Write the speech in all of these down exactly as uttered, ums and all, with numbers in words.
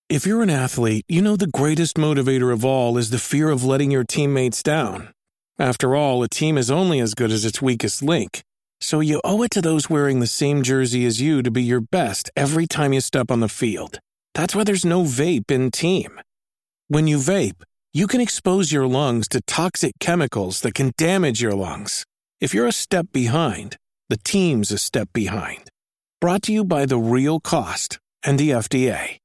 If you're an athlete, you know the greatest motivator of all is the fear of letting your teammates down. After all, a team is only as good as its weakest link. So you owe it to those wearing the same jersey as you to be your best every time you step on the field. That's why there's no vape in team. When you vape, you can expose your lungs to toxic chemicals that can damage your lungs. If you're a step behind, the team's a step behind. Brought to you by The Real Cost and the F D A.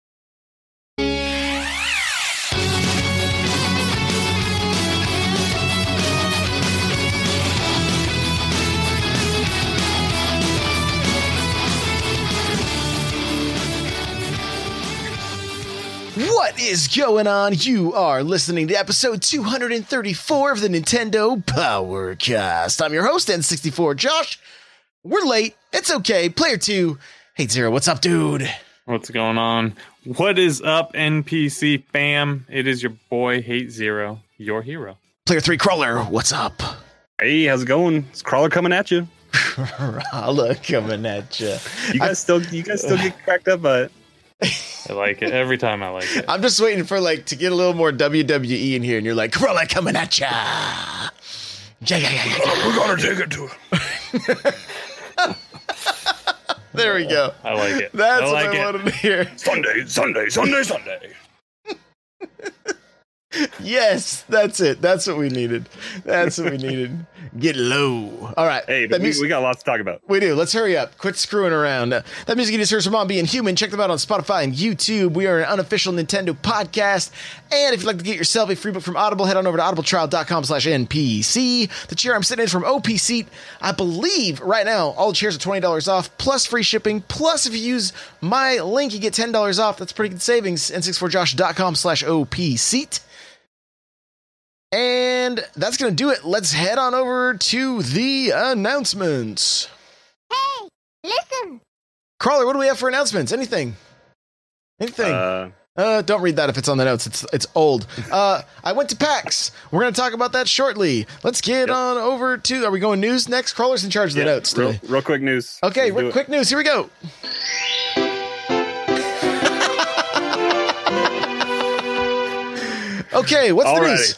What is going on? You are listening to episode two hundred thirty-four of the Nintendo Powercast. I'm your host, N sixty-four Josh. We're late. It's okay. Player two, Hate Zero. What's up, dude? What's going on? What is up, N P C fam? It is your boy, Hate Zero, your hero. Player three, Crawler. What's up? Hey, how's it going? It's Crawler coming at you. Crawler coming at you. You guys I, still, you guys still get cracked up by it. I like it every time. I like it. I'm just waiting for like to get a little more W W E in here, and you're like, Crawler coming at ya. Yeah, yeah, yeah, yeah. We're gonna take it to it. There we go. I like it. That's I like what I it. wanted to hear. Sunday, Sunday, Sunday, Sunday. Yes, that's it. That's what we needed. That's what we needed. Get low. All right. Hey, but we, we got lots to talk about. We do. Let's hurry up. Quit screwing around. Uh, that music you just heard from On Being Human. Check them out on Spotify and YouTube. We are an unofficial Nintendo podcast. And if you'd like to get yourself a free book from Audible, head on over to audibletrial.com slash NPC. The chair I'm sitting in is from O P Seat. I believe right now all the chairs are twenty dollars off, plus free shipping. Plus, if you use my link, you get ten dollars off. That's pretty good savings. N sixty-four josh dot com slash O P Seat. And that's going to do it. Let's head on over to the announcements. Hey, listen. Crawler, what do we have for announcements? Anything? Anything? Uh, uh, don't read that if it's on the notes. It's it's old. Uh, I went to PAX. We're going to talk about that shortly. Let's get yep. on over to... Are we going news next? Crawler's in charge of the yep. notes Real, today. real quick news. Okay, real quick news. Here we go. Okay, what's Alrighty. the news?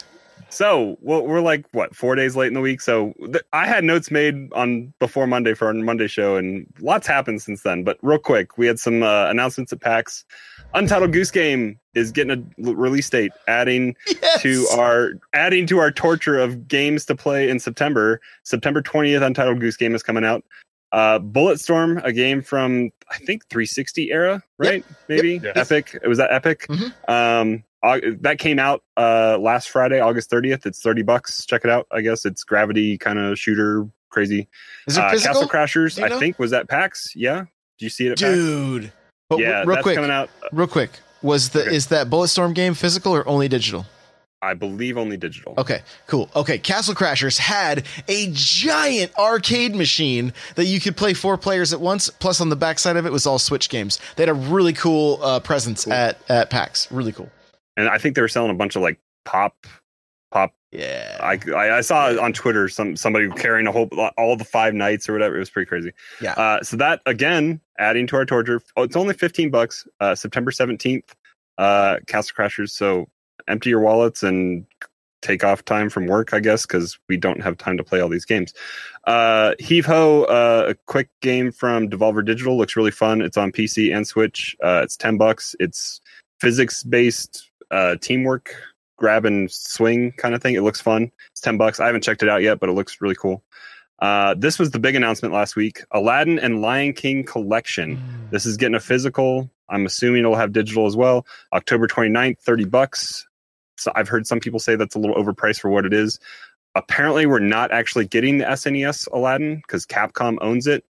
So well, we're like what four days late in the week. So th- I had notes made on before Monday for our Monday show, and lots happened since then. But real quick, we had some uh, announcements at PAX. Untitled Goose Game is getting a l- release date, adding Yes. to our adding to our torture of games to play in September. September twentieth, Untitled Goose Game is coming out. Uh, Bulletstorm, a game from I think three sixty era, right? Yep. Maybe Yep. Yes. Epic. It was that Epic. Mm-hmm. Um, uh, that came out uh last Friday, August thirtieth. It's thirty bucks. Check it out. I guess it's gravity kind of shooter, crazy. Is it uh, physical? Castle Crashers, Do you know? I think, was at PAX. Yeah, do you see it at Dude. PAX? But Yeah, real that's quick, coming out. real quick. Was the Okay. is that Bulletstorm game physical or only digital? I believe only digital. Okay, cool. Okay, Castle Crashers had a giant arcade machine that you could play four players at once. Plus, on the backside of it was all Switch games. They had a really cool uh, presence Cool. at at PAX. Really cool. And I think they were selling a bunch of like pop, pop. Yeah. I, I I saw on Twitter some somebody carrying a whole all the five nights or whatever. It was pretty crazy. Yeah. Uh, so that again, adding to our torture. Oh, it's only fifteen bucks. Uh, September seventeenth. Uh, Castle Crashers. So empty your wallets and take off time from work, I guess, because we don't have time to play all these games. Uh, Heave Ho, uh, a quick game from Devolver Digital, looks really fun. It's on P C and Switch. Uh, it's ten bucks. It's physics based uh, teamwork, grab and swing kind of thing. It looks fun. It's ten bucks. I haven't checked it out yet, but it looks really cool. Uh, this was the big announcement last week. Aladdin and Lion King Collection. Mm. This is getting a physical. I'm assuming it'll have digital as well. October twenty-ninth, thirty bucks. So I've heard some people say that's a little overpriced for what it is. Apparently, we're not actually getting the S N E S Aladdin because Capcom owns it.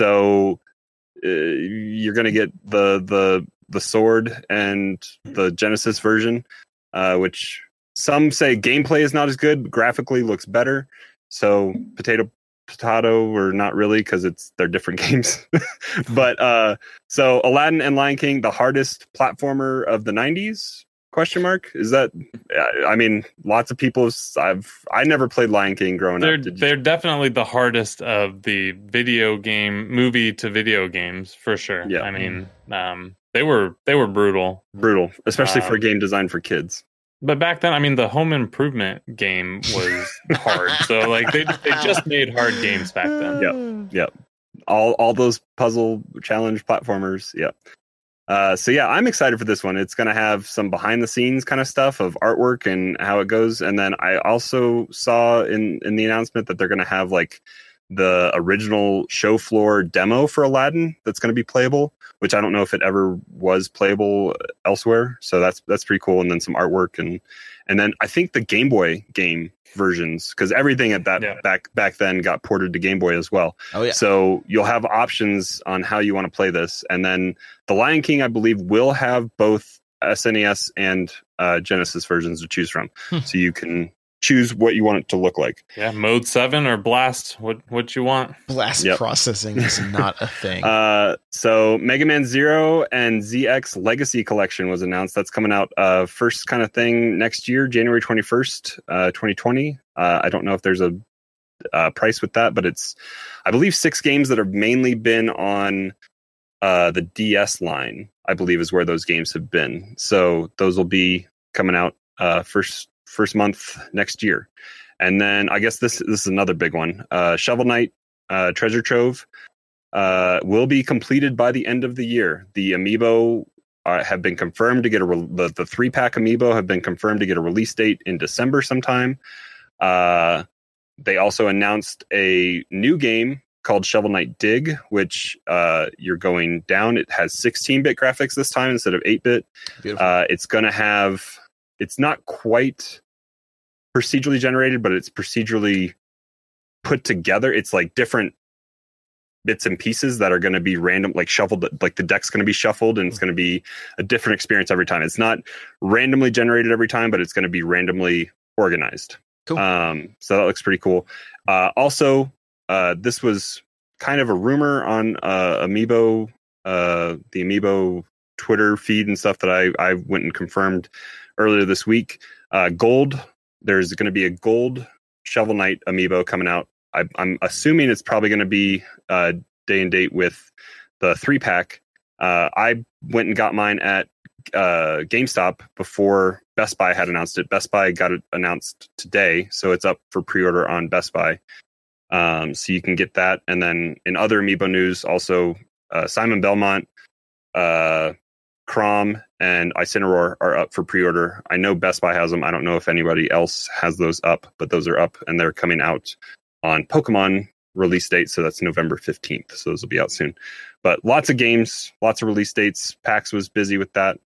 So uh, you're going to get the the the sword and the Genesis version, uh, which some say gameplay is not as good, but graphically looks better. So potato potato or not really because it's they're different games. But uh, so Aladdin and Lion King, the hardest platformer of the nineties. Question mark? Is that? I mean, lots of people. I've I never played Lion King growing they're, up. Did you? They're definitely the hardest of the video game movie to video games for sure. Yeah. I mean, um, they were they were brutal, Brutal, especially um, for a game designed for kids. But back then, I mean, the Home Improvement game was hard. So like they they just made hard games back then. Yep, yep. All all those puzzle challenge platformers. Yep. Uh, so yeah, I'm excited for this one. It's going to have some behind the scenes kind of stuff of artwork and how it goes. And then I also saw in, in the announcement that they're going to have like the original show floor demo for Aladdin that's going to be playable, which I don't know if it ever was playable elsewhere. So that's, that's pretty cool. And then some artwork and, and then I think the Game Boy game versions, because everything at that yeah. back back then got ported to Game Boy as well. Oh yeah. So you'll have options on how you want to play this, and then the Lion King, I believe, will have both S N E S and uh, Genesis versions to choose from. Hmm. So you can choose what you want it to look like. Yeah, mode seven or blast, what what you want. Blast Yep. processing is not a thing. Uh, so Mega Man Zero and Z X Legacy Collection was announced. That's coming out uh, first kind of thing next year, January twenty-first, uh, twenty twenty. Uh, I don't know if there's a uh, price with that, but it's, I believe, six games that have mainly been on uh, the D S line, I believe is where those games have been. So those will be coming out uh, first first month next year. And then I guess this this is another big one. Uh, Shovel Knight uh, Treasure Trove uh, will be completed by the end of the year. The amiibo uh, have been confirmed to get a re- the the three pack amiibo have been confirmed to get a release date in December sometime. Uh, they also announced a new game called Shovel Knight Dig, which uh, you're going down. It has sixteen-bit graphics this time instead of eight-bit. Beautiful. Uh, it's going to have. It's not quite procedurally generated, but it's procedurally put together. It's like different bits and pieces that are going to be random, like shuffled, like the deck's going to be shuffled and it's going to be a different experience every time. It's not randomly generated every time, but it's going to be randomly organized. Cool. Um, so that looks pretty cool. Uh, also, uh, this was kind of a rumor on uh, Amiibo, uh, the Amiibo Twitter feed and stuff that I, I went and confirmed earlier this week. Uh, gold, there's going to be a gold Shovel Knight Amiibo coming out. I, I'm assuming it's probably going to be uh, day and date with the three pack. Uh, I went and got mine at uh, GameStop before Best Buy had announced it. Best Buy got it announced today, so it's up for pre-order on Best Buy. Um, so you can get that. And then in other Amiibo news, also uh, Simon Belmont, uh, Crom, and Incineroar are up for pre-order. I know Best Buy has them. I don't know if anybody else has those up, but those are up, and they're coming out on Pokemon release date, so that's November fifteenth. So those will be out soon. But lots of games, lots of release dates. PAX was busy with that.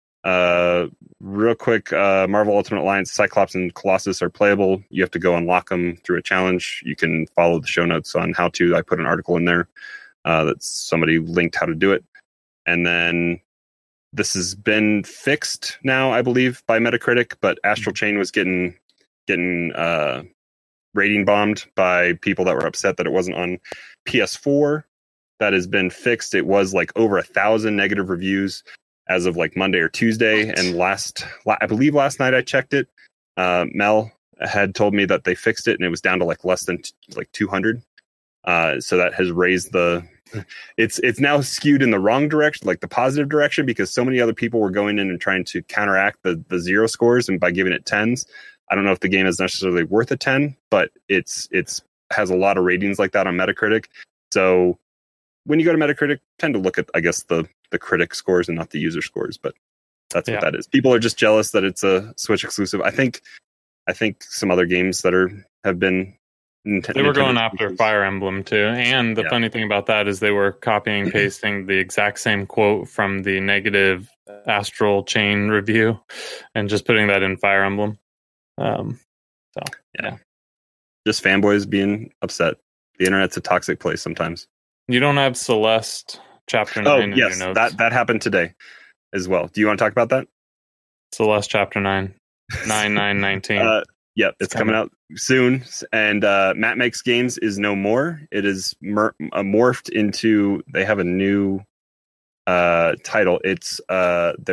Uh, real quick, uh, Marvel Ultimate Alliance, Cyclops and Colossus are playable. You have to go unlock them through a challenge. You can follow the show notes on how to. I put an article in there uh, that somebody linked how to do it. And then this has been fixed now, I believe, by Metacritic, but Astral Chain was getting getting uh, rating bombed by people that were upset that it wasn't on P S four. That has been fixed. It was like over a thousand negative reviews as of like Monday or Tuesday. What? And last, I believe last night I checked it. Uh, Mel had told me that they fixed it and it was down to like less than t- like two hundred. Uh, so that has raised the, it's, it's now skewed in the wrong direction, like the positive direction, because so many other people were going in and trying to counteract the, the zero scores. And by giving it tens, I don't know if the game is necessarily worth a ten, but it's, it's has a lot of ratings like that on Metacritic. So when you go to Metacritic, tend to look at, I guess, the, the critic scores and not the user scores, but that's Yeah. what that is. People are just jealous that it's a Switch exclusive. I think, I think some other games that are, have been Nint- They were going Nintendo after exclusives. Fire Emblem too. And the Yeah. funny thing about that is they were copying and pasting the exact same quote from the negative Astral Chain review and just putting that in Fire Emblem. Um, so, yeah. Just fanboys being upset. The internet's a toxic place sometimes. You don't have Celeste Chapter Oh, nine in yes, your notes. that, that happened today as well. Do you want to talk about that? Celeste Chapter nine. nine nine nineteen. Uh, yeah, it's, It's coming coming. out soon. And uh, Matt Makes Games is no more. It is mer- uh, morphed into, they have a new uh, title. It's uh, their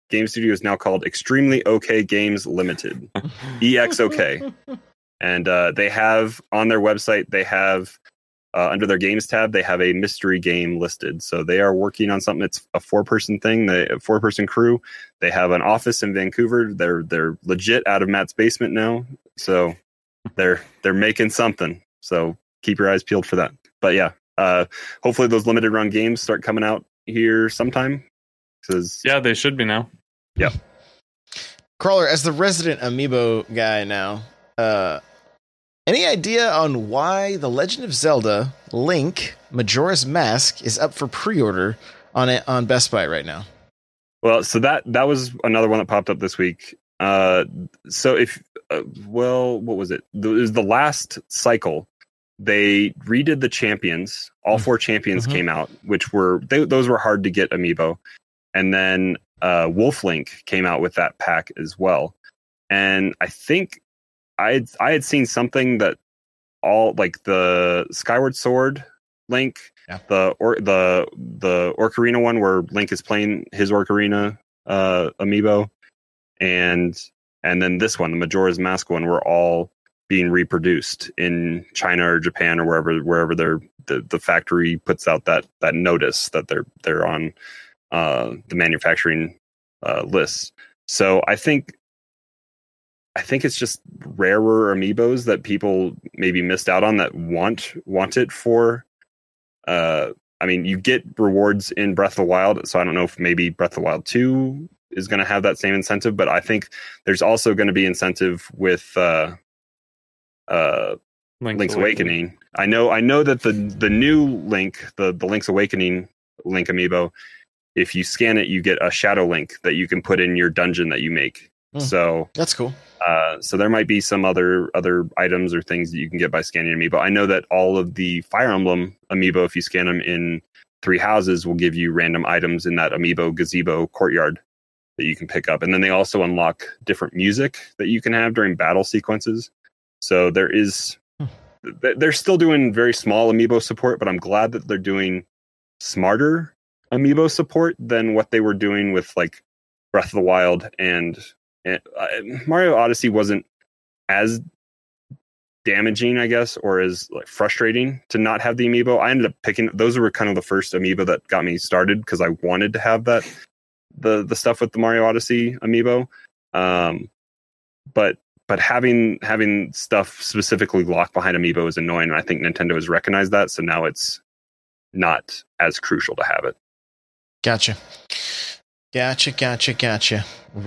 game studio is now called Extremely OK Games Limited, E X O K. And uh, they have on their website, they have uh, under their games tab, they have a mystery game listed. So they are working on something. It's a four person thing, they, a four person crew. They have an office in Vancouver. They're they're legit out of Matt's basement now. So they're they're making something. So keep your eyes peeled for that. But yeah, uh, hopefully those limited run games start coming out here sometime. Cause Yeah, they should be now. Yeah. Crawler, as the resident amiibo guy now, uh, any idea on why The Legend of Zelda Link Majora's Mask is up for pre-order on it on Best Buy right now? Well, so that that was another one that popped up this week. Uh, so if uh, well, what was it? It was the last cycle. They redid the champions. All four champions Mhm. came out, which were they, those were hard to get amiibo. And then uh, Wolf Link came out with that pack as well. And I think I had, I had seen something that all like the Skyward Sword Link, Yeah. the or the the Ocarina one where Link is playing his Ocarina uh, amiibo, and and then this one, the Majora's Mask one, were all being reproduced in China or Japan or wherever wherever they're the, the factory puts out that that notice that they're they're on uh, the manufacturing uh, lists. So I think I think it's just rarer amiibos that people maybe missed out on that want want it for. Uh, I mean, you get rewards in Breath of the Wild, so I don't know if maybe Breath of the Wild two is going to have that same incentive, but I think there's also going to be incentive with uh, uh, Link's, Link's Awakening. I know, I know that the the new Link, the the Link's Awakening Link amiibo, if you scan it, you get a Shadow Link that you can put in your dungeon that you make. Hmm. So That's cool. uh, so there might be some other other items or things that you can get by scanning amiibo. I know that all of the Fire Emblem amiibo, if you scan them in Three Houses, will give you random items in that amiibo gazebo courtyard that you can pick up. And then they also unlock different music that you can have during battle sequences. So there is, they're still doing very small amiibo support, but I'm glad that they're doing smarter amiibo support than what they were doing with like Breath of the Wild and, and uh, Mario Odyssey wasn't as damaging, I guess, or as like frustrating to not have the amiibo. I ended up picking, those were kind of the first amiibo that got me started because I wanted to have that, the the stuff with the Mario Odyssey amiibo. Um, but but having having stuff specifically locked behind amiibo is annoying, and I think Nintendo has recognized that, so now it's not as crucial to have it. Gotcha. Gotcha, gotcha, gotcha.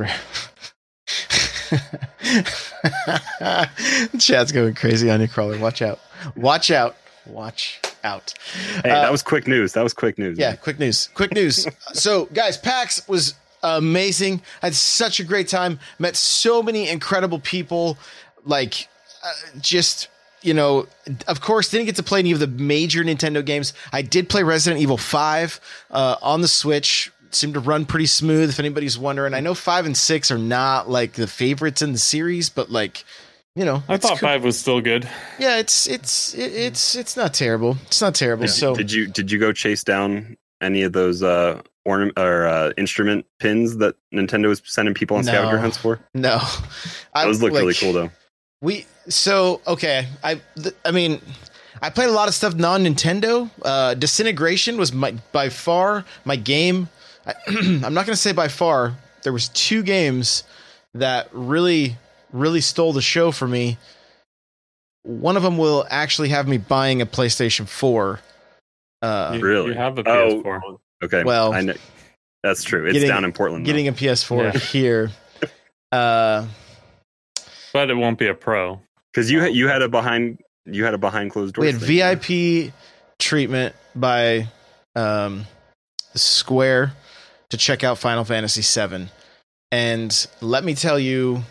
Chat's going crazy on you, Crawler. Watch out. Watch out. Watch out. Hey, Uh, that was quick news. That was quick news. Yeah, quick news. Quick news. So, guys, PAX was amazing. I had such a great time. Met so many incredible people. Like, uh, just, you know, of course, didn't get to play any of the major Nintendo games. I did play Resident Evil five uh, on the Switch. Seemed to run pretty smooth, if anybody's wondering. I know five and six are not, like, the favorites in the series, but, like, you know. I it's thought cool. five was still good. Yeah, it's it's it, it's it's not terrible. It's not terrible. Did, So did you did you go chase down any of those uh, ornament or uh, instrument pins that Nintendo was sending people on No. scavenger hunts for? no, I Those look like, really cool, though. We so okay. I th- I mean, I played a lot of stuff non Nintendo. Uh, Disintegration was my by far my game. I, I'm not going to say by far. There was two games that really really stole the show for me. One of them will actually have me buying a PlayStation four. Uh, You, Really? You have a P Oh, S four. Okay, Well, I know that's true. It's getting- down in Portland. though. getting a P S four Yeah. here. Uh, But it won't be a pro. Because you had you had a behind you had a behind closed doors. we had thing. V I P treatment by um, Square to check out Final Fantasy seven, and let me tell you,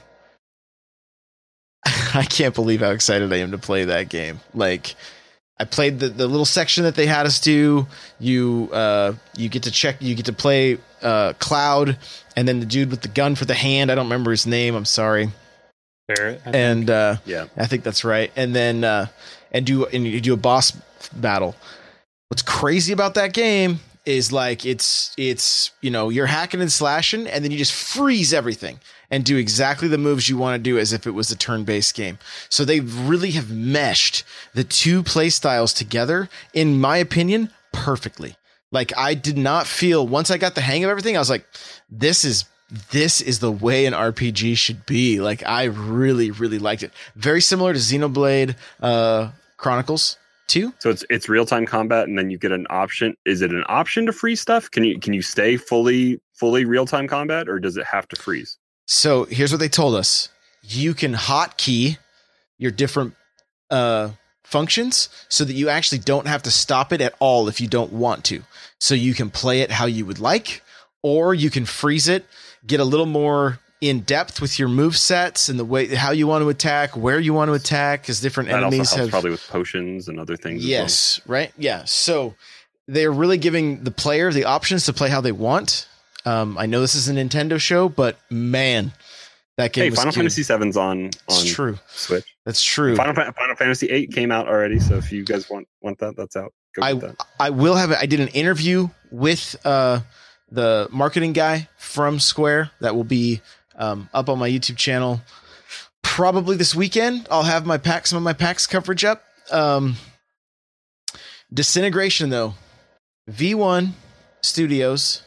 I can't believe how excited I am to play that game. Like, I played the, the little section that they had us do. You uh, you get to check, you get to play uh, Cloud, and then the dude with the gun for the hand. I don't remember his name. I'm sorry. Barrett, I think. And uh, Yeah. I think that's right. And then uh, and do and you do a boss battle. What's crazy about that game is like it's it's you know you're hacking and slashing, and then you just freeze everything and do exactly the moves you want to do as if it was a turn-based game. So they really have meshed the two play styles together, in my opinion, perfectly. Like, I did not feel, once I got the hang of everything, I was like, this is this is the way an R P G should be. Like, I really, really liked it. Very similar to Xenoblade uh, Chronicles two. So it's it's real-time combat, and then you get an option. Is it an option to freeze stuff? Can you can you stay fully fully real-time combat, or does it have to freeze? So here's what they told us. You can hotkey your different uh, functions so that you actually don't have to stop it at all if you don't want to. So you can play it how you would like, or you can freeze it, get a little more in depth with your move sets and the way how you want to attack, where you want to attack, because different that enemies also helps have probably with potions and other things. Yes, right? Yeah. So they're really giving the player the options to play how they want. Um, I know this is a Nintendo show, but man, that game Hey, was Final good. Fantasy seven's on on It's true. Switch. That's true. Final, Fa- Final Fantasy eight came out already, so if you guys want want that, that's out. Go I get that. I will have it. I did an interview with uh, the marketing guy from Square that will be um, up on my YouTube channel probably this weekend. I'll have my pack, some of my PAX coverage up. Um, Disintegration, though, V one Studios.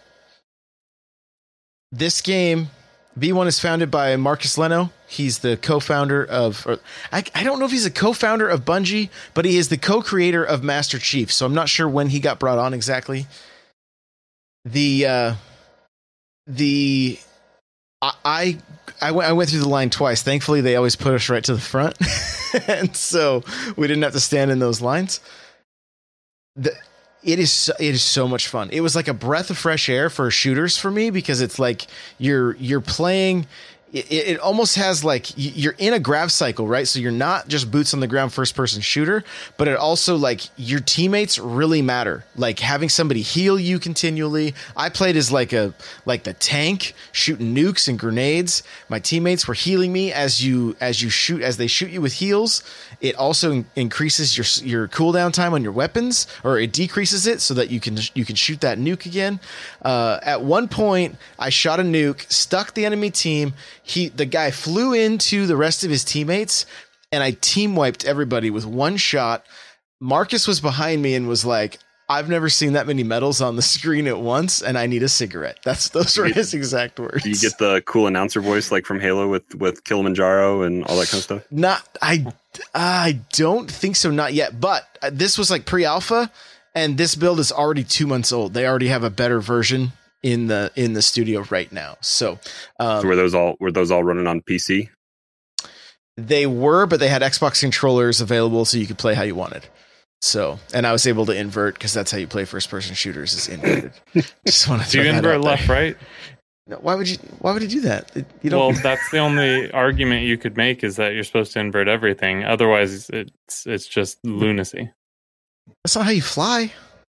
This game, V one is founded by Marcus Leno. He's the co-founder of, or I, I don't know if he's a co-founder of Bungie, but he is the co-creator of Master Chief. So I'm not sure when he got brought on exactly. The, uh, the, I, I, I went, I went through the line twice. Thankfully, they always put us right to the front. And so we didn't have to stand in those lines. The, It is so, it is so much fun. It was like a breath of fresh air for shooters for me, because it's like you're you're playing. It, it almost has like you're in a grav cycle, right? So you're not just boots on the ground first person shooter, but it also like your teammates really matter. Like having somebody heal you continually. I played as like a like the tank shooting nukes and grenades. My teammates were healing me as you as you shoot as they shoot you with heals. It also increases your your cooldown time on your weapons, or it decreases it so that you can you can shoot that nuke again. Uh, at one point, I shot a nuke, stuck the enemy team. He the guy flew into the rest of his teammates, and I team wiped everybody with one shot. Marcus was behind me and was like, "I've never seen that many medals on the screen at once, and I need a cigarette." That's those were his exact words. Do you get the cool announcer voice like from Halo with with Kilimanjaro and all that kind of stuff? Not I I don't think so, not yet. But this was like pre-alpha, and this build is already two months old. They already have a better version in the in the studio right now. So, um, so were those all were those all running on P C? They were, but they had Xbox controllers available, so you could play how you wanted. So, and I was able to invert, because that's how you play first person shooters, is inverted. Just want to do you invert left, right? No, why would you? Why would you do that? You don't. Well, that's the only argument you could make, is that you're supposed to invert everything. Otherwise, it's it's just lunacy. That's not how you fly.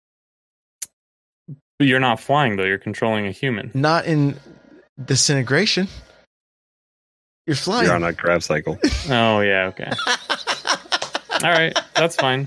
But you're not flying, though. You're controlling a human. Not in Disintegration. You're flying. You're on a grab cycle. Oh, yeah, okay. All right, that's fine.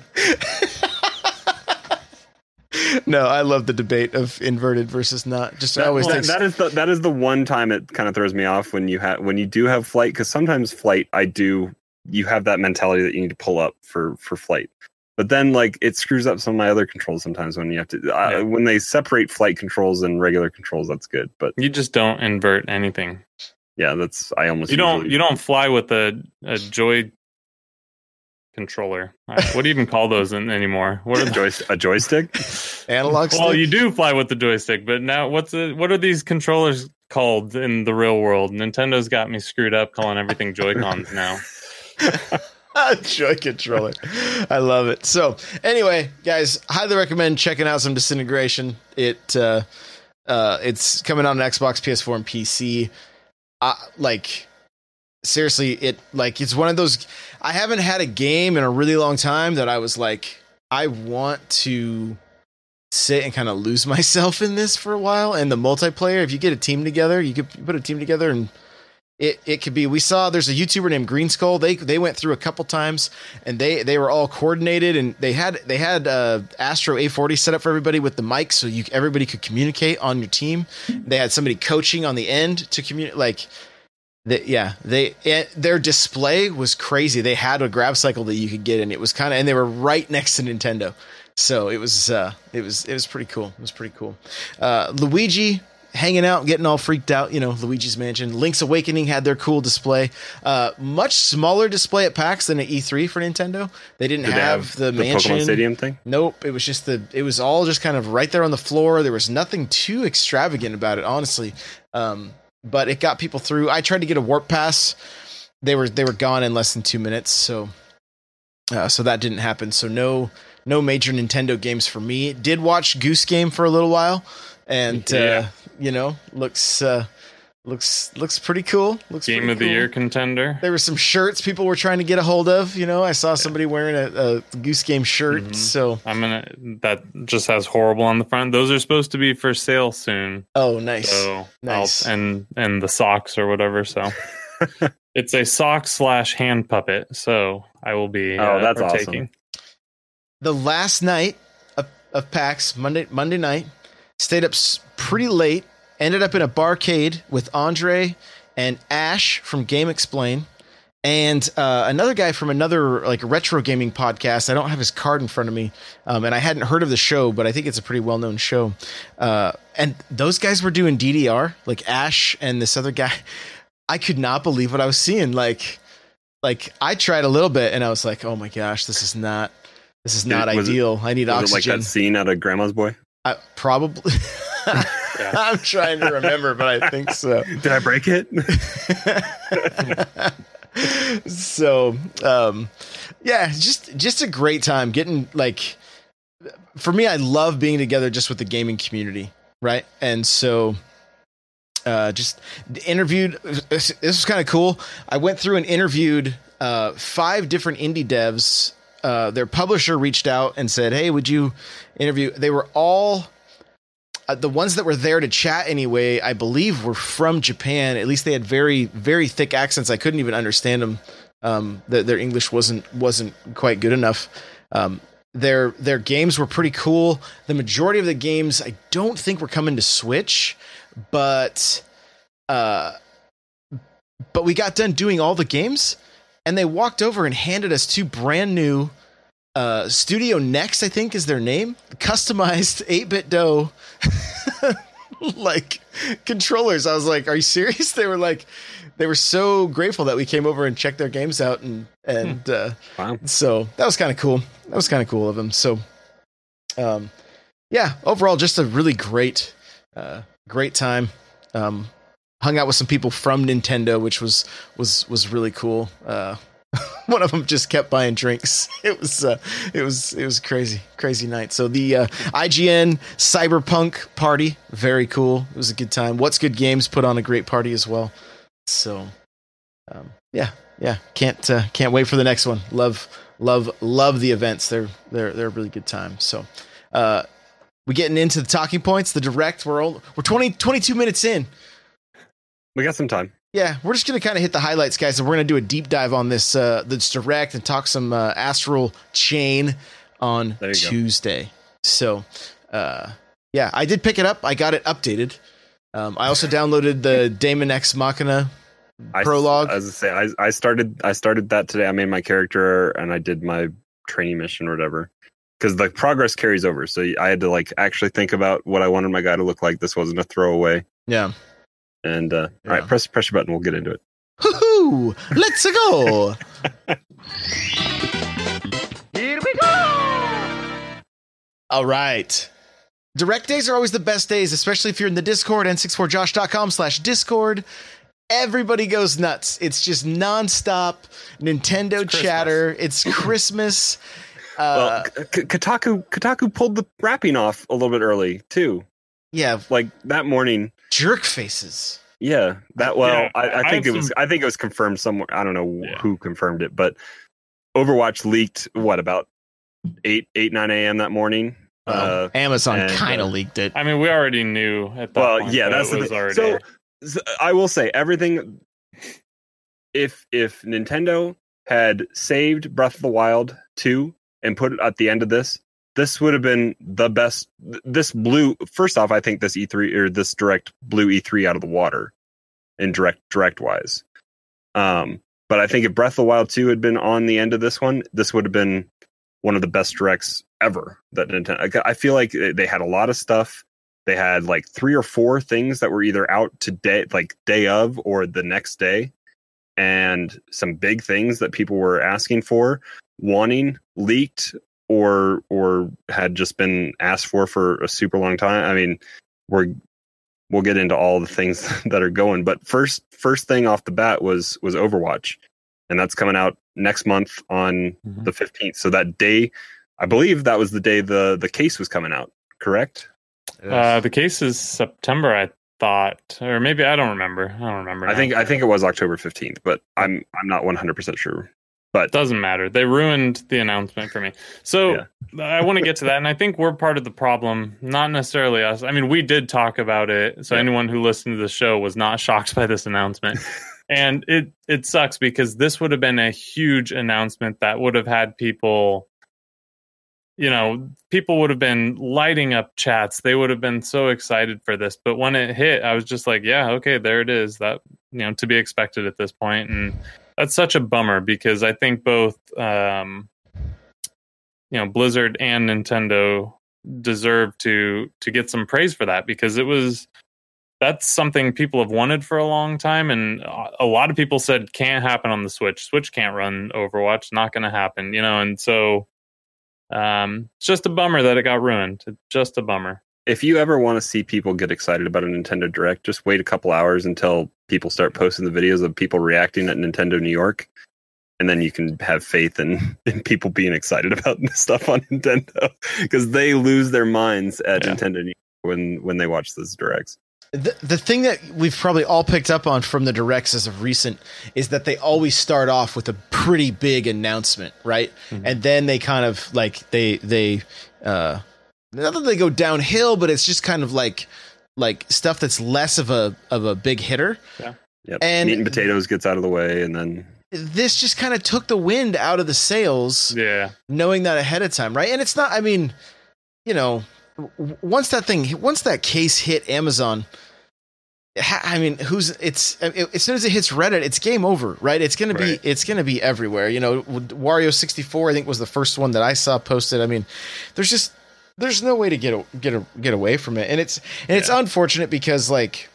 No, I love the debate of inverted versus not. Just That, always that- thinks, that is the that is the one time it kind of throws me off when you have when you do have flight, because sometimes flight I do you have that mentality that you need to pull up for for flight, but then like it screws up some of my other controls sometimes when you have to uh, Yeah. when they separate flight controls and regular controls. That's good, but You just don't invert anything. yeah, that's I almost You don't usually- you don't fly with a a joy controller. Uh, What do you even call those in, anymore? What are a, the, joy, a joystick. analog well, stick. you do fly with the joystick, but now what's the, what are these controllers called in the real world? Nintendo's got me screwed up calling everything Joy-Cons now. Joy controller. I love it. So anyway, guys, highly recommend checking out some Disintegration. It uh, uh, it's coming out on Xbox, P S four, and P C. Uh, like seriously, it like it's one of those. I haven't had a game in a really long time that I was like, I want to sit and kind of lose myself in this for a while. And the multiplayer, if you get a team together, you could put a team together and It it could be. We saw there's a YouTuber named Green Skull. They they went through a couple times and they they were all coordinated and they had they had uh, Astro A forty set up for everybody with the mic so you everybody could communicate on your team. They had somebody coaching on the end to communicate. Like, the, yeah, they it, their display was crazy. They had a grab cycle that you could get in. It was kind of and they were right next to Nintendo, so it was uh, it was it was pretty cool. It was pretty cool. Uh, Luigi. Hanging out, getting all freaked out, you know, Luigi's Mansion. Link's Awakening had their cool display. Uh, much smaller display at PAX than at E three for Nintendo. They didn't Did have, they have the, the mansion Pokemon Stadium thing. Nope, it was just the. It was all just kind of right there on the floor. There was nothing too extravagant about it, honestly. Um, but it got people through. I tried to get a warp pass. They were they were gone in less than two minutes, so uh, so that didn't happen. So no no major Nintendo games for me. Did watch Goose Game for a little while. And Yeah. uh, you know, looks uh, looks looks pretty cool. Looks Game pretty of the cool. year contender. There were some shirts people were trying to get a hold of. You know, I saw somebody wearing a, a Goose Game shirt. Mhm. So, I'm gonna that just has horrible on the front. Those are supposed to be for sale soon. oh, nice. So Nice. I'll, and and the socks or whatever. So it's a sock slash hand puppet. So I will be Oh, uh, that's partaking. The last night of, of PAX, Monday Monday night, stayed up s- pretty late. Ended up in a barcade with Andre and Ash from Game Explain. And uh, another guy from another like retro gaming podcast. I don't have his card in front of me, um, and I hadn't heard of the show, but I think it's a pretty well known show. Uh, and those guys were doing D D R, like Ash and this other guy. I could not believe what I was seeing. Like, like I tried a little bit, and I was like, "Oh my gosh, this is not, this is not Was it- ideal. I need Was it oxygen." like that scene out of Grandma's Boy? I, probably. I'm trying to remember, but I think so. Did I break it? So um yeah, just just a great time getting like for me, I love being together just with the gaming community, right? And so uh just interviewed this was kind of cool. I went through and interviewed uh five different indie devs. Uh their publisher reached out and said, "Hey, would you interview?" They were all Uh, the ones that were there to chat anyway, I believe, were from Japan. At least they had very, very thick accents. I couldn't even understand them. Um, that their English wasn't wasn't quite good enough. Um, their their games were pretty cool. The majority of the games, I don't think, were coming to Switch, but uh, but we got done doing all the games, and they walked over and handed us two brand new. Uh, Studio Next, I think, is their name. Customized eight-bit dough, like controllers. I was like, "Are you serious?" They were like, they were so grateful that we came over and checked their games out, and and uh, Wow. so that was kind of cool. That was kind of cool of them. So, um, yeah, overall, just a really great, uh, great time. Um, hung out with some people from Nintendo, which was was was really cool. Uh, one of them just kept buying drinks. It was uh, it was it was crazy crazy night. So the uh, I G N Cyberpunk party, very cool. It was a good time. What's Good Games put on a great party as well. So um, yeah yeah can't uh, can't wait for the next one. Love love love the events. They're they're they're a really good time. So uh, we getting into the talking points. The direct. We're all, we're twenty, twenty-two minutes in. We got some time. Yeah, we're just going to kind of hit the highlights, guys, and we're going to do a deep dive on this uh, this direct and talk some uh, Astral Chain on There you go. Tuesday. So, uh, yeah, I did pick it up. I got it updated. Um, I also downloaded the Daemon X Machina I, prologue. As I say, I, I started. I started that today. I made my character and I did my training mission or whatever. Because the progress carries over, so I had to like actually think about what I wanted my guy to look like. This wasn't a throwaway. Yeah. And uh, Yeah. all right, press press your button. We'll get into it. Hoo-hoo! Let's go! Here we go! All right. Direct days are always the best days, especially if you're in the Discord, n six four josh dot com slash Discord. Everybody goes nuts. It's just nonstop Nintendo It's Christmas. chatter. It's Christmas. Well, Uh, K- K- Kotaku Kotaku pulled the wrapping off a little bit early too. yeah, Like that morning. jerk faces. Yeah, that well, Yeah, I, I I think have it was. some- I think it was confirmed somewhere. I don't know Yeah. who confirmed it, but Overwatch leaked what about eight eight nine a.m. that morning. Well, uh, Amazon and, kind of uh, leaked it. I mean, we already knew at that well, point. yeah, that that's it the was thing. already. So, so I will say everything. if if Nintendo had saved Breath of the Wild two and put it at the end of this, this would have been the best. This blew, first off, I think this E three or this Direct blew E three out of the water in direct direct wise. Um, but I think if Breath of the Wild two had been on the end of this one, this would have been one of the best directs ever that Nintendo. I feel like they had a lot of stuff. They had like three or four things that were either out today, like day of, or the next day, and some big things that people were asking for, wanting, leaked, or or had just been asked for for a super long time. I mean, we're we'll get into all the things that are going, but first first thing off the bat was was Overwatch, and that's coming out next month on mm-hmm. the fifteenth. So that day, I believe that was the day the the case was coming out. Correct? Uh, the case is September, I thought, or maybe I don't remember. I don't remember. I now. think I think it was October fifteenth, but I'm I'm not one hundred percent sure. But doesn't matter. They ruined the announcement for me. So yeah. I want to get to that, and I think we're part of the problem, not necessarily us. I mean, we did talk about it, so yeah. anyone who listened to the show was not shocked by this announcement. And it it sucks because this would have been a huge announcement that would have had people, you know, people would have been lighting up chats. They would have been so excited for this. But when it hit, I was just like, yeah, okay, there it is. That, you know, to be expected at this point. And that's such a bummer because I think both, um, you know, Blizzard and Nintendo deserve to to get some praise for that, because it was, that's something people have wanted for a long time. And a lot of people said can't happen on the Switch. Switch can't run Overwatch. Not going to happen, you know, and so um, it's just a bummer that it got ruined. It's just a bummer. If you ever want to see people get excited about a Nintendo Direct, just wait a couple hours until people start posting the videos of people reacting at Nintendo New York. And then you can have faith in, in people being excited about this stuff on Nintendo, because they lose their minds at yeah. Nintendo New York when, when they watch those Directs. The, the thing that we've probably all picked up on from the Directs as of recent is that they always start off with a pretty big announcement, right? Mm-hmm. And then they kind of like, they, they, uh, not that they go downhill, but it's just kind of like like stuff that's less of a of a big hitter. Yeah. Yep. And meat and potatoes gets out of the way, and then this just kind of took the wind out of the sails. Yeah. Knowing that ahead of time, right? And it's not, I mean, you know, once that thing once that case hit Amazon, I mean, who's it's as soon as it hits Reddit, it's game over, right? It's gonna right. be it's gonna be everywhere. You know, Wario sixty-four, I think, was the first one that I saw posted. I mean, there's just There's no way to get a, get a, get away from it, and it's and yeah. it's unfortunate because like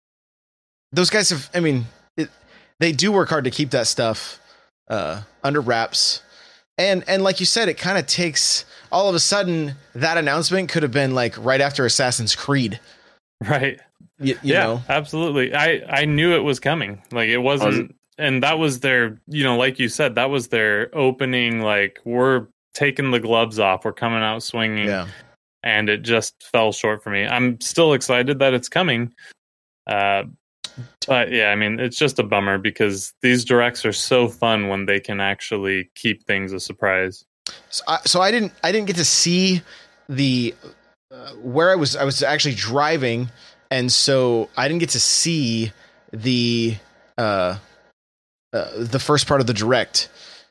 those guys have. I mean, it, they do work hard to keep that stuff uh, under wraps, and and like you said, it kind of takes all of a sudden that announcement could have been like right after Assassin's Creed, right? You, you yeah, know, absolutely. I I knew it was coming. Like it wasn't, was, and that was their. You know, like you said, that was their opening. Like we're taking the gloves off, we're coming out swinging, yeah. and it just fell short for me. I'm still excited that it's coming, uh, but yeah, I mean, it's just a bummer because these Directs are so fun when they can actually keep things a surprise. So I, so I didn't, I didn't get to see the uh, where I was. I was actually driving, and so I didn't get to see the uh, uh, the first part of the Direct.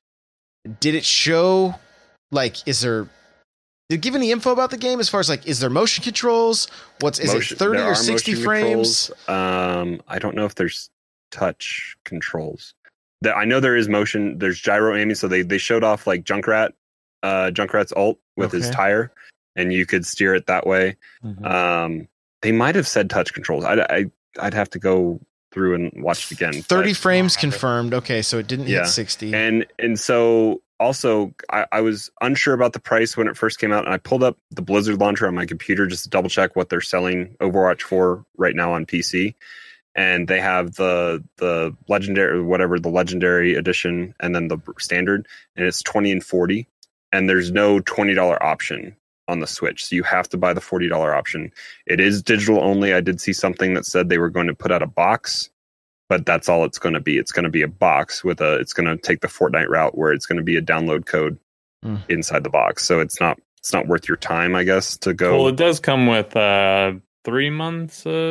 Did it show? Like, is there, did it give any info about the game as far as like, is there motion controls? What's, is motion, it thirty or sixty frames? Um, I don't know if there's touch controls. The, I know there is motion. There's gyro aiming. So they, they showed off like Junkrat, uh, Junkrat's ult with okay. his tire, and you could steer it that way. Mm-hmm. Um, they might have said touch controls. I, I, I'd have to go through and watch it again. thirty but, frames confirmed. Okay. So it didn't yeah. hit sixty. And, and so, Also, I, I was unsure about the price when it first came out, and I pulled up the Blizzard launcher on my computer just to double check what they're selling Overwatch for right now on P C. And they have the the legendary, whatever the legendary edition, and then the standard, and it's twenty and forty. And there's no twenty dollars option on the Switch, so you have to buy the forty dollars option. It is digital only. I did see something that said they were going to put out a box, but that's all it's going to be. It's going to be a box with a, it's going to take the Fortnite route where it's going to be a download code mm. inside the box. So it's not, it's not worth your time, I guess, to go. Well, it does come with uh, three months of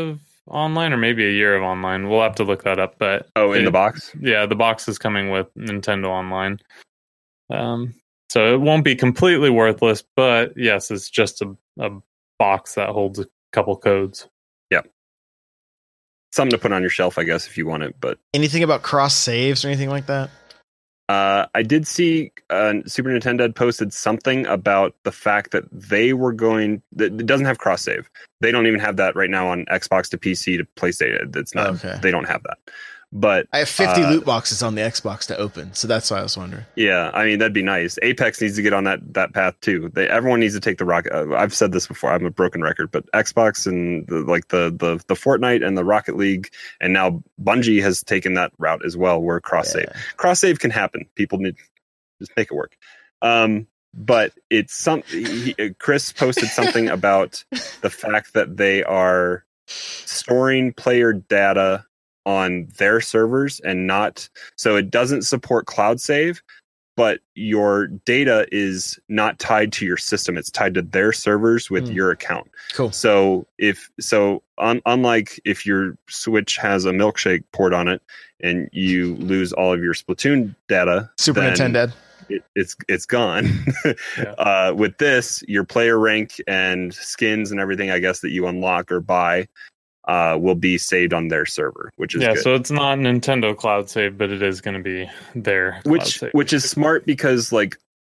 online or maybe a year of online. We'll have to look that up. But oh, in it, the box? Yeah, the box is coming with Nintendo Online. Um, so it won't be completely worthless, but yes, it's just a, a box that holds a couple codes. Yeah. Something to put on your shelf, I guess, if you want it. But anything about cross saves or anything like that? Uh, I did see uh, Super Nintendo had posted something about the fact that they were going. That it doesn't have cross save. They don't even have that right now on Xbox to P C to PlayStation. That's not. Okay. They don't have that. But I have fifty uh, loot boxes on the Xbox to open, so that's why I was wondering. Yeah, I mean that'd be nice. Apex needs to get on that that path too. They, everyone needs to take the rocket. Uh, I've said this before. I'm a broken record, but Xbox and the, like the the the Fortnite and the Rocket League, and now Bungie has taken that route as well, where cross save Yeah. cross save can happen. People need just make it work. Um, but it's some. He, Chris posted something about the fact that they are storing player data on their servers and not, so it doesn't support cloud save, but your data is not tied to your system. It's tied to their servers with Mm. your account. Cool. So if so, un, unlike if your Switch has a milkshake port on it and you lose all of your Splatoon data, Super then Nintendo. It, it's it's gone. Yeah. uh, with this, your player rank and skins and everything, I guess, that you unlock or buy uh, will be saved on their server, which is Yeah, good. so it's not Nintendo Cloud Save, but it is going to be their Cloud which Save. which is smart because like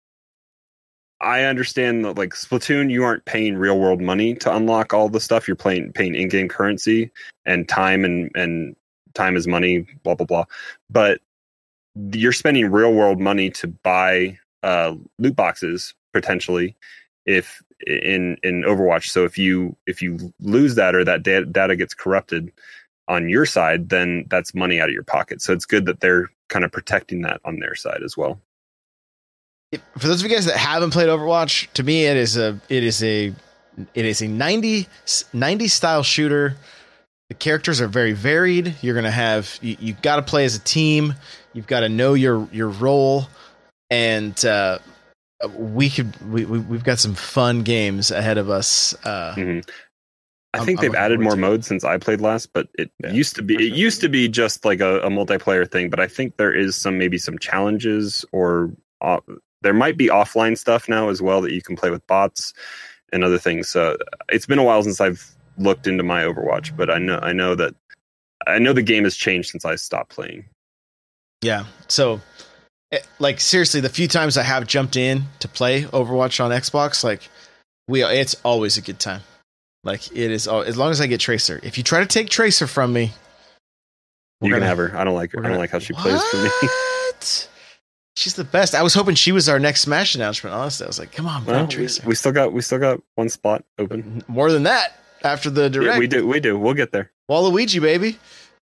I understand that like Splatoon, you aren't paying real world money to unlock all the stuff. You're paying paying in game currency and time and and time is money. Blah blah blah. But you're spending real world money to buy uh, loot boxes potentially if in in Overwatch. So if you if you lose that or that da- data gets corrupted on your side, then that's money out of your pocket. So it's good that they're kind of protecting that on their side as well. For those of you guys that haven't played Overwatch, to me it is a it is a it is a ninety, ninety style shooter. The characters are very varied. You're gonna have you, you've got to play as a team. You've got to know your your role, and uh, we could we, we we've got some fun games ahead of us. Uh, Mm-hmm. I I'm- think I'm they've looking added forward more to it. modes since I played last, but it Yeah, used to be for it sure. used to be just like a, a multiplayer thing. But I think there is some maybe some challenges or uh, there might be offline stuff now as well that you can play with bots and other things. So it's been a while since I've looked into my Overwatch, but I know I know that I know the game has changed since I stopped playing. Yeah. So, it, like seriously, the few times I have jumped in to play Overwatch on Xbox, like we, it's always a good time. Like it is, al- as long as I get Tracer. If you try to take Tracer from me, we're You can gonna- have her. I don't like her. we're I don't gonna- like how she plays for me. What? She's the best. I was hoping she was our next Smash announcement. Honestly, I was like, come on, bring Well, we, Tracer. we still got we still got one spot open. More than that after the direct. Yeah, we do we do. We'll get there. Waluigi, baby.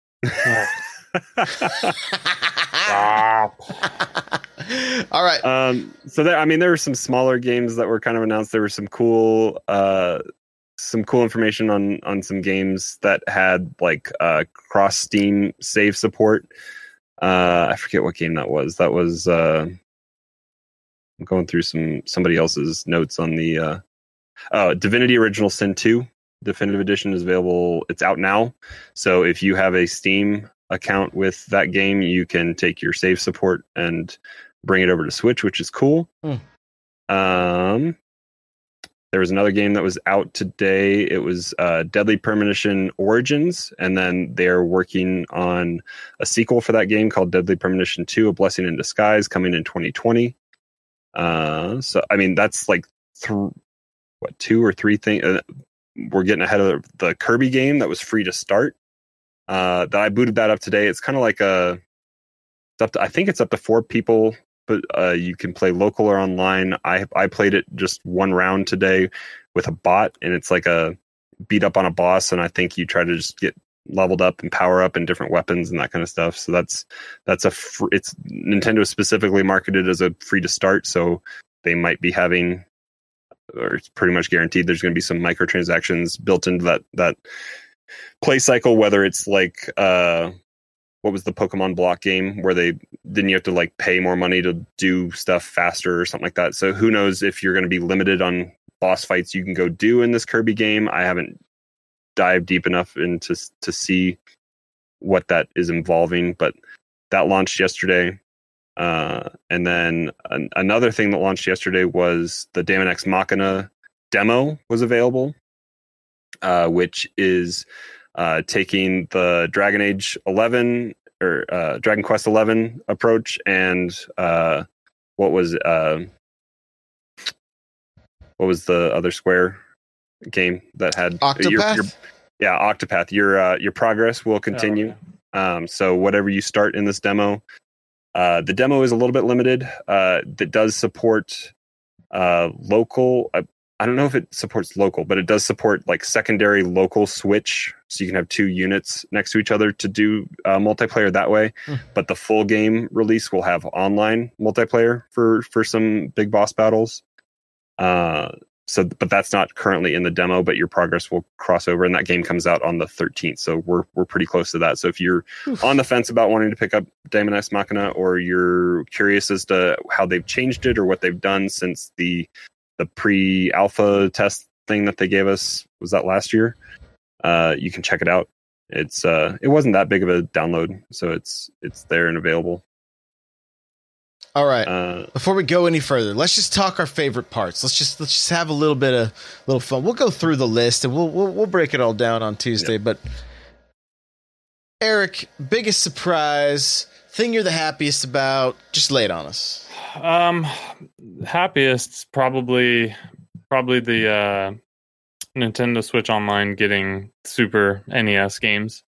Stop. All right. Um, so there, I mean, there were some smaller games that were kind of announced. There was some cool, uh, some cool information on on some games that had like uh, cross Steam save support. Uh, I forget what game that was. That was uh, I'm going through some somebody else's notes on the uh, uh, Divinity Original Sin two Definitive Edition is available. It's out now. So if you have a Steam account with that game, you can take your save support and bring it over to Switch, which is cool. Hmm. Um, there was another game that was out today. It was uh, Deadly Premonition Origins, and then they're working on a sequel for that game called Deadly Premonition two: A Blessing in Disguise, coming in twenty twenty. Uh, so I mean, that's like th- what two or three things. Uh, we're getting ahead of the Kirby game that was free to start. Uh, that I booted that up today. It's kind of like a, it's up to, I think it's up to four people, but uh, you can play local or online. I I played it just one round today with a bot, and it's like a beat up on a boss, and I think you try to just get leveled up and power up and different weapons and that kind of stuff. So that's that's a fr- it's Nintendo specifically marketed as a free to start, so they might be having, or it's pretty much guaranteed there's going to be some microtransactions built into that that play cycle, whether it's like uh what was the Pokemon block game where they didn't you have to like pay more money to do stuff faster or something like that. So who knows if you're going to be limited on boss fights you can go do in this Kirby game. I haven't dive deep enough into to see what that is involving. But that launched yesterday. Uh, and then an, another thing that launched yesterday was the Daemon X Machina demo was available, uh, which is uh, taking the Dragon Age eleven or uh, Dragon Quest eleven approach and uh, what was uh, what was the other Square game that had Octopath? Your, your, yeah, Octopath. Your uh, your progress will continue. Oh, okay. Um, so whatever you start in this demo. Uh, the demo is a little bit limited. Uh, that does support uh, local. I, I don't know if it supports local, but it does support like secondary local switch. So you can have two units next to each other to do uh, multiplayer that way. Mm. But the full game release will have online multiplayer for, for some big boss battles. Uh, so, but that's not currently in the demo, but your progress will cross over, and that game comes out on the thirteenth. So we're we're pretty close to that. So if you're Oof. on the fence about wanting to pick up Daemon X Machina, or you're curious as to how they've changed it or what they've done since the the pre-alpha test thing that they gave us, was that last year? Uh, you can check it out. It's uh, it wasn't that big of a download, so it's it's there and available. All right. Uh, Before we go any further, let's just talk our favorite parts. Let's just let's just have a little bit of little fun. We'll go through the list and we'll we'll, we'll break it all down on Tuesday. Yep. But Eric, biggest surprise, thing you're the happiest about, just lay it on us. Um, happiest probably probably the uh, Nintendo Switch Online getting Super N E S games.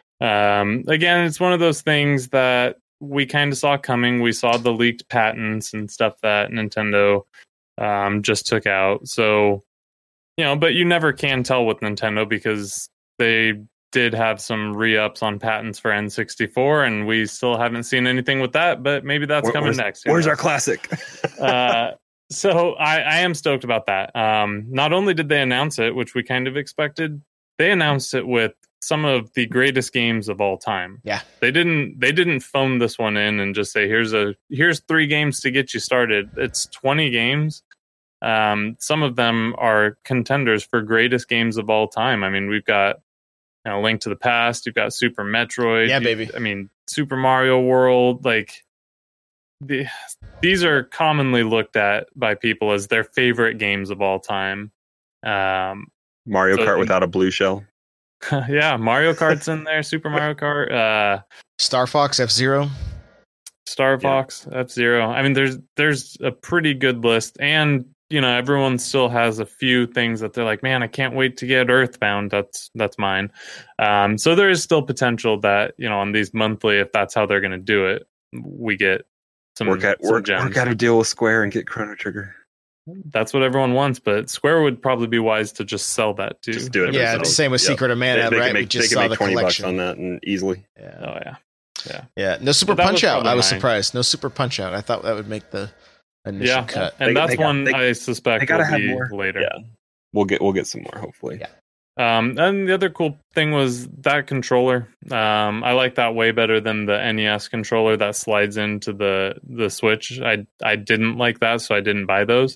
Um, again, it's one of those things that we kind of saw coming. We saw the leaked patents and stuff that Nintendo um, just took out. So, you know, but you never can tell with Nintendo because they did have some re-ups on patents for N sixty-four, and we still haven't seen anything with that, but maybe that's Where, coming where's, next. Where's our classic? uh, so I, I am stoked about that. Um, not only did they announce it, which we kind of expected, they announced it with some of the greatest games of all time. Yeah. They didn't they didn't phone this one in and just say here's a here's three games to get you started. It's twenty games. Um, some of them are contenders for greatest games of all time. I mean, we've got, you know, Link to the Past, you've got Super Metroid. Yeah, baby. I mean, Super Mario World, like the, these are commonly looked at by people as their favorite games of all time. Um, Mario so, Kart without a blue shell. Yeah, Mario Kart's in there. Super Mario Kart, uh, Star Fox, F-Zero, Star Fox, yeah. F-Zero. I mean, there's there's a pretty good list, and you know, everyone still has a few things that they're like, man, I can't wait to get Earthbound. That's that's mine. Um, so there is still potential that, you know, on these monthly, if that's how they're going to do it, we get some work out some work, gems. work out a deal with Square and get Chrono Trigger. That's what everyone wants, but Square would probably be wise to just sell that too. Just do it. Yeah, the same with yep. Secret of Mana, they, they right? Can make, we just they can saw make the twenty collection bucks on that and easily. Yeah. Oh yeah. Yeah. Yeah. No Super so Punch Out. I was mine. surprised. No Super Punch Out. I thought that would make the initial yeah. cut. And they, that's they got, one they, I suspect they will have be more. later. Yeah. We'll get we'll get some more hopefully. Yeah. Um, and the other cool thing was that controller. Um, I like that way better than the N E S controller that slides into the the Switch. I I didn't like that, so I didn't buy those.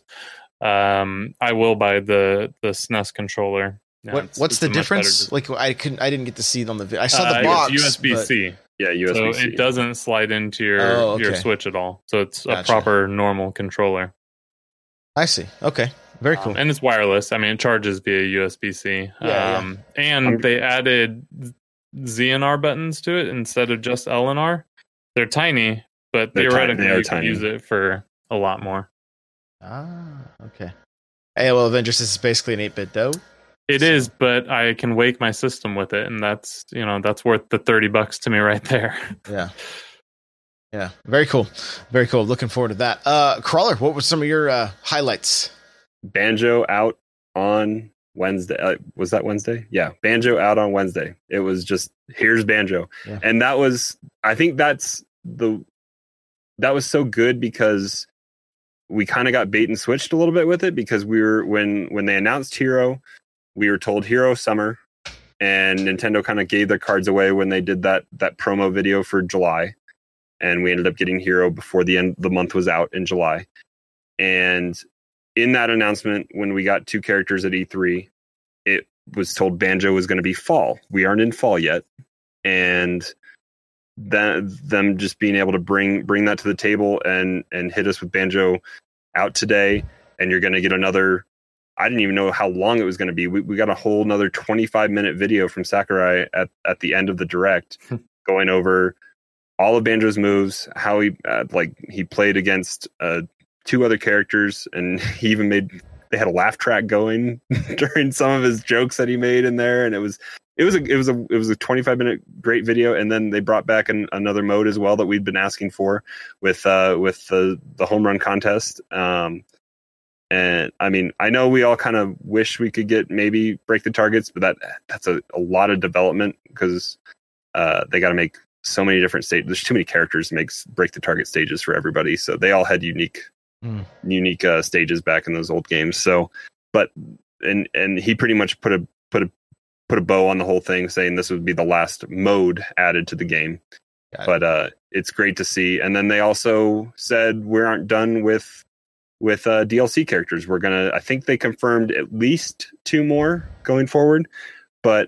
Um, I will buy the the S N E S controller. Yeah, what it's, what's it's the difference? Like I couldn't, I didn't get to see it on the. Vi- I saw the uh, box. U S B C. Yeah, U S B C. So it doesn't slide into your Oh, okay. your Switch at all. So it's Gotcha. a proper normal controller. I see. Okay, very cool. Um, and it's wireless. I mean, it charges via U S B C. Yeah, um, And I'm- they added Z and R buttons to it instead of just L and R. They're tiny, but They're theoretically tiny. They are you can tiny. use it for a lot more. Ah, okay. A O L Avengers is basically an eight-bit dough. It So- is, but I can wake my system with it, and that's, you know, that's worth the thirty bucks to me right there. Yeah. Yeah. Very cool. Very cool. Looking forward to that. Uh, Crawler, what were some of your uh, highlights? Banjo out on Wednesday. Uh, was that Wednesday? Yeah, Banjo out on Wednesday. It was just here's Banjo, Yeah. and that was I think that's the that was so good because we kind of got bait and switched a little bit with it because we were when when they announced Hero, we were told Hero Summer, and Nintendo kind of gave their cards away when they did that that promo video for July, and we ended up getting Hero before the end the month was out in July, and in that announcement, when we got two characters at E three, it was told Banjo was going to be fall. We aren't in fall yet, and that them just being able to bring bring that to the table and and hit us with Banjo out today, and you're going to get another. I didn't even know how long it was going to be. We we got a whole another twenty-five minute video from Sakurai at at the end of the direct, going over all of Banjo's moves, how he uh, like he played against uh, two other characters, and he even made they had a laugh track going during some of his jokes that he made in there, and it was it was a it was a it was a twenty-five minute great video. And then they brought back an, another mode as well that we'd been asking for with uh, with the the home run contest. Um, and I mean, I know we all kind of wish we could get maybe break the targets, but that that's a, a lot of development because uh, they got to make so many different stages. There's too many characters to make break the target stages for everybody, so they all had unique. Mm. unique uh, stages back in those old games. So, but and and he pretty much put a put a put a bow on the whole thing, saying this would be the last mode added to the game. Got but it. uh, it's great to see. And then they also said we aren't done with with uh, D L C characters. We're gonna. I think they confirmed at least two more going forward, but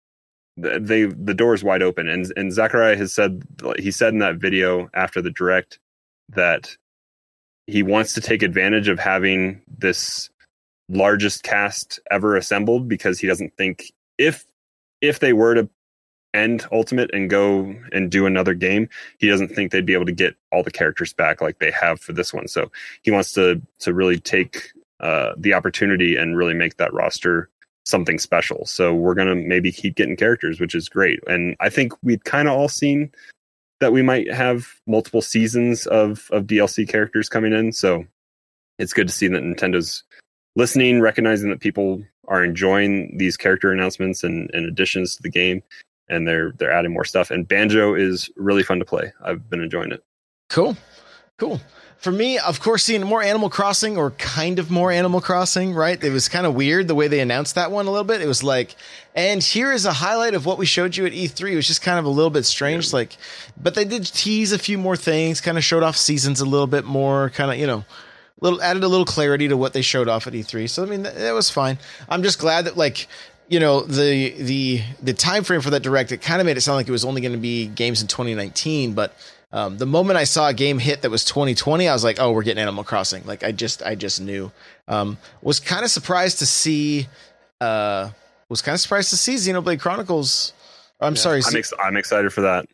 they the door is wide open. And and Sakurai has said he said in that video after the direct that he wants to take advantage of having this largest cast ever assembled because he doesn't think if if they were to end Ultimate and go and do another game, he doesn't think they'd be able to get all the characters back like they have for this one. So he wants to to really take uh, the opportunity and really make that roster something special. So we're gonna maybe keep getting characters, which is great. And I think we've kind of all seen that we might have multiple seasons of, of D L C characters coming in. So it's good to see that Nintendo's listening, recognizing that people are enjoying these character announcements and, and additions to the game, and they're they're adding more stuff. And Banjo is really fun to play. I've been enjoying it. Cool. Cool. For me, of course, seeing more Animal Crossing or kind of more Animal Crossing, right? It was kind of weird the way they announced that one a little bit. It was like, and here is a highlight of what we showed you at E three. It was just kind of a little bit strange. Yeah. Like, but they did tease a few more things, kind of showed off seasons a little bit more, kind of, you know, little added a little clarity to what they showed off at E three. So, I mean, that, that was fine. I'm just glad that, like, you know, the the the time frame for that direct, it kind of made it sound like it was only going to be games in twenty nineteen, but Um, the moment I saw a game hit that was twenty twenty, I was like, oh, we're getting Animal Crossing. Like, I just, I just knew, um, was kind of surprised to see, uh, was kind of surprised to see Xenoblade Chronicles. I'm yeah, sorry. I'm, ex- I'm excited for that.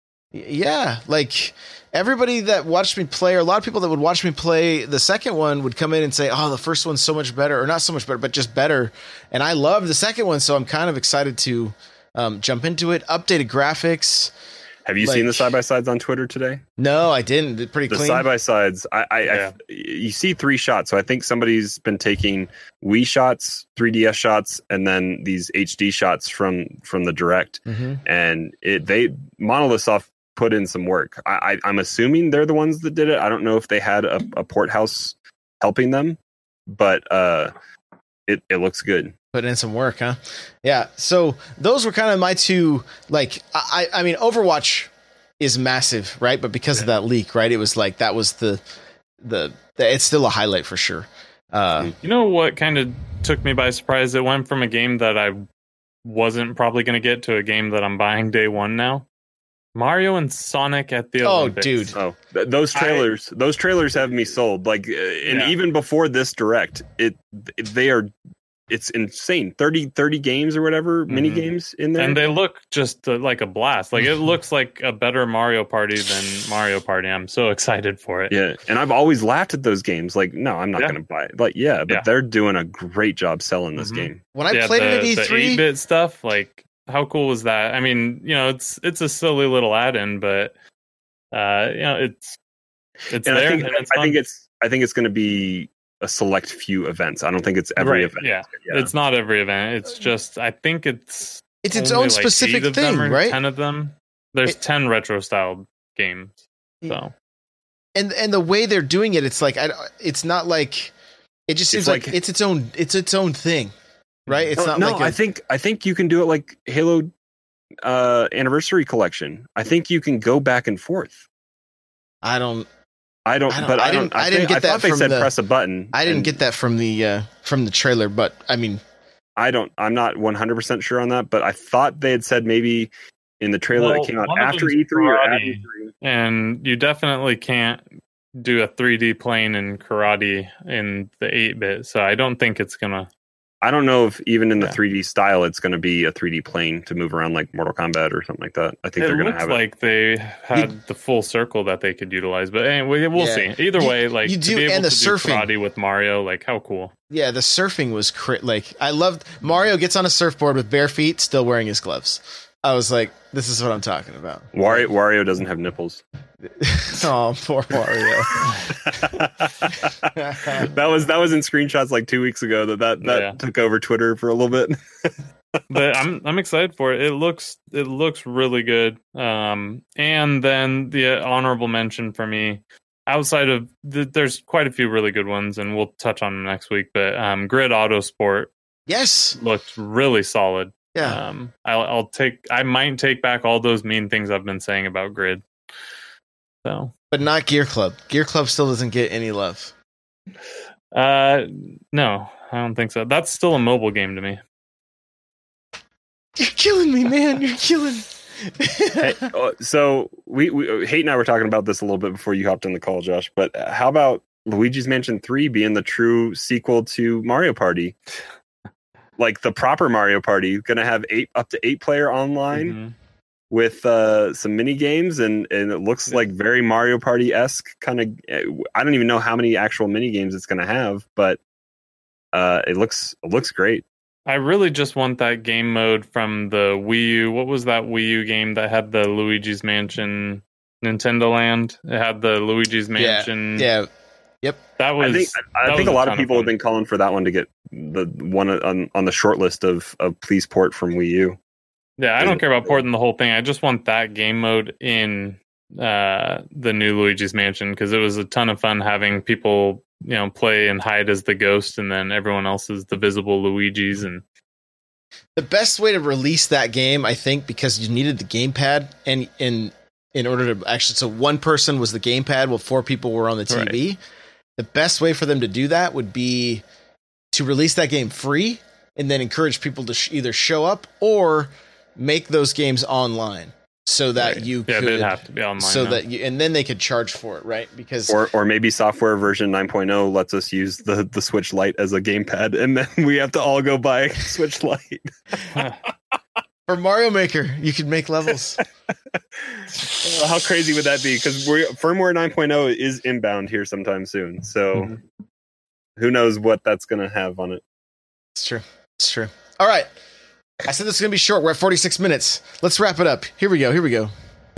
Yeah. Like everybody that watched me play, or a lot of people that would watch me play the second one would come in and say, oh, the first one's so much better, or not so much better, but just better. And I love the second one. So I'm kind of excited to, um, jump into it. Updated graphics. Have you like, seen the side-by-sides on Twitter today? No, I didn't. It's pretty the clean. The side-by-sides, I, I, yeah. I, you see three shots. So I think somebody's been taking Wii shots, three D S shots, and then these H D shots from from the Direct. Mm-hmm. And it they Monolith Soft put in some work. I, I, I'm assuming they're the ones that did it. I don't know if they had a, a port house helping them, but uh, it, it looks good. Put in some work, huh? Yeah. So those were kind of my two, like, I, I mean, Overwatch is massive, right? But because yeah. of that leak, right? It was like, that was the, the, the it's still a highlight for sure. Uh, you know what kind of took me by surprise? It went from a game that I wasn't probably going to get to a game that I'm buying day one now. Mario and Sonic at the Olympics. Oh, dude. Oh, th- those trailers, I, those trailers have me sold. Like, uh, and yeah. even before this Direct, it, they are, it's insane. thirty, thirty games or whatever, mm-hmm. mini games in there. And they look just uh, like a blast. Like, it looks like a better Mario Party than Mario Party. I'm so excited for it. Yeah. And I've always laughed at those games. Like, no, I'm not yeah. going to buy it. Like, yeah, but yeah. they're doing a great job selling this mm-hmm. game. When I yeah, played the, it at E three, the eight-bit stuff, like, how cool was that? I mean, you know, it's it's a silly little add-in, but uh, you know, it's it's and there. I think, and it's I think it's I think it's going to be a select few events. I don't think it's every right, event. Yeah. yeah, it's not every event. It's just I think it's it's its own like specific thing, right? Ten of them. There's it, ten retro style games. So, and and the way they're doing it, it's like I, it's not like it just seems like, like it's its own it's its own thing. Right? It's no, not no like a, I think I think you can do it like Halo uh, Anniversary Collection. I think you can go back and forth. I don't. I don't. I don't but I, I didn't. I, I didn't think, get I that. I thought they said the, press a button. I didn't and, get that from the uh, from the trailer, but I mean, I don't. I'm not one hundred percent sure on that, but I thought they had said maybe in the trailer Well, that came out one of after them's E three or karate, at E three. And you definitely can't do a three D plane in karate in the eight bit. So I don't think it's gonna. I don't know if even in the Yeah. three D style, it's going to be a three D plane to move around like Mortal Kombat or something like that. I think It they're going to looks have like they had the full circle that they could utilize, but anyway, we'll Yeah. see. Either You- way, like you to do- be able and the to surfing. do karate with Mario, like how cool. Yeah, the surfing was crit. Like I loved Mario gets on a surfboard with bare feet, still wearing his gloves. I was like, this is what I'm talking about. it. Wario, Wario doesn't have nipples. Oh, poor Mario. that was that was in screenshots like two weeks ago that that, that Yeah. took over Twitter for a little bit. But I'm I'm excited for it. It looks it looks really good. Um, and then the honorable mention for me, outside of the, there's quite a few really good ones, and we'll touch on them next week. But um, Grid Autosport Yes. looked really solid. Yeah. Um, I'll, I'll take I might take back all those mean things I've been saying about Grid. So, But not Gear Club. Gear Club still doesn't get any love. uh, no, I don't think so. That's still a mobile game to me. You're killing me, man. You're killing me. Hey, uh, so we, we Hate and I were talking about this a little bit before you hopped in the call, Josh. But how about Luigi's Mansion three being the true sequel to Mario Party? Like the proper Mario Party, going to have eight up to eight player online. Mhm. With uh, some mini games, and, and it looks like very Mario Party esque kind of. I don't even know how many actual mini games it's going to have, but uh, it looks it looks great. I really just want that game mode from the Wii U. What was that Wii U game that had the Luigi's Mansion Nintendo Land? It had the Luigi's Mansion. Yeah. Yep. That was. I think I that think was a lot ton of people have fun. been calling for that one to get the one on, on the short list of of please port from Wii U. Yeah, I don't care about porting the whole thing. I just want that game mode in uh, the new Luigi's Mansion because it was a ton of fun having people, you know, play and hide as the ghost, and then everyone else is the visible Luigi's. And The best way to release that game, I think, because you needed the gamepad, and in in order to actually, so one person was the gamepad while four people were on the T V. Right. The best way for them to do that would be to release that game free, and then encourage people to sh- either show up or make those games online, so that Right. you yeah, could, they'd have to be online. so now. that you, and then they could charge for it, right? Because Or or maybe software version nine point oh lets us use the, the Switch Lite as a gamepad, and then we have to all go buy Switch Lite. for Mario Maker, you could make levels. How crazy would that be? Because firmware nine point oh is inbound here sometime soon. So Mhm. who knows what that's going to have on it. It's true. It's true. All right. I said this is going to be short. We're at forty-six minutes. Let's wrap it up. Here we go. Here we go.